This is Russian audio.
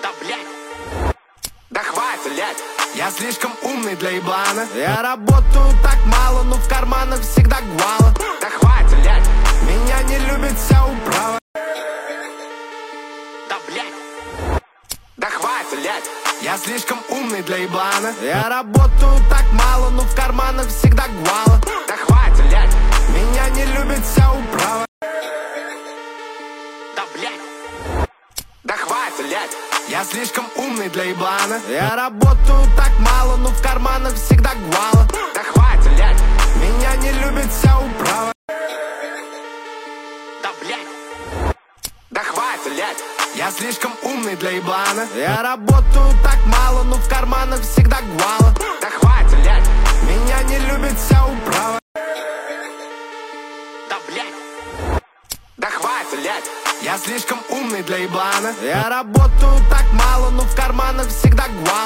Да блять, да хватит, блять. Я слишком умный для еблана. Я работаю так мало, но в карманах всегда гвала. Да хватит, блять. Меня не любит вся управа. Да блять, да хватит, блять. Я слишком умный для еблана. Я работаю так мало, но в карманах всегда гвала. Да хватит, блять. Меня не любит вся управа. Да блять, да хватит, блять. Я слишком умный для еблана. Я работаю так мало, но в карманах всегда гвала. Да хватит, блять. Меня не любит вся управа. Да блять, да хватит, блять. Я слишком умный для еблана. Я работаю так мало, но в карманах всегда гвала. Да хватит, блять. Меня не любит вся управа. Да блять, да хватит, блять. Я слишком умный для еблана. Я работаю так мало, но в карманах всегда гвала.